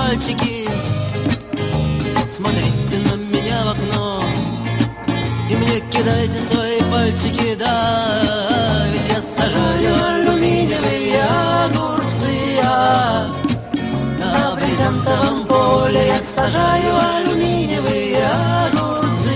мальчики, смотрите на меня в окно и мне кидайте свои пальчики, да, ведь я сажаю алюминиевые огурцы, на брезентовом поле я сажаю алюминиевые огурцы,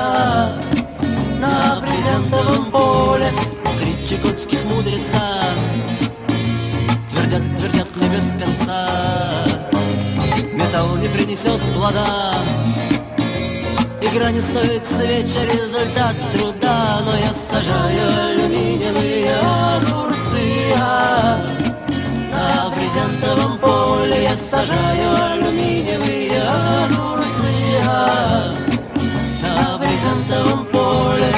на брезентовом поле. Три чукотских мудреца твердят, твердят мне без конца: металл не принесет плода, игра не стоит свеча, результат труда. Но я сажаю алюминиевые огурцы, на брезентовом поле я сажаю алюминиевые огурцы, на брезентовом поле.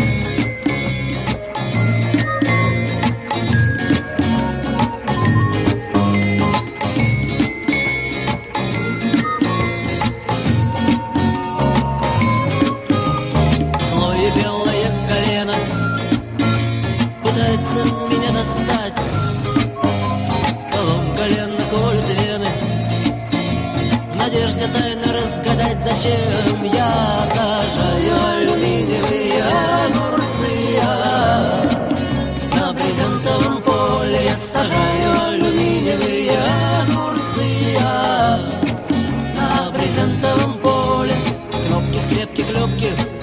Пытается меня достать, колом колено колет вены, в надежде тайно разгадать, зачем я сажаю алюминиевые огурцы, на брезентовом поле я сажаю алюминиевые огурцы, на брезентовом поле. Кнопки, скрепки, клепки,